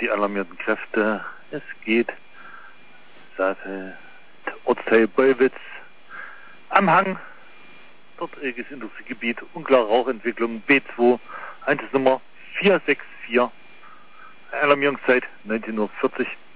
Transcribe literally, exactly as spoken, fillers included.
die alarmierten Kräfte. Es geht Seite Ortsteil Bollwitz am Hang. Dort ist Industriegebiet, unklare Rauchentwicklung B zwei, Einsatznummer vier sechs vier. Alarmierungszeit neunzehn Uhr vierzig.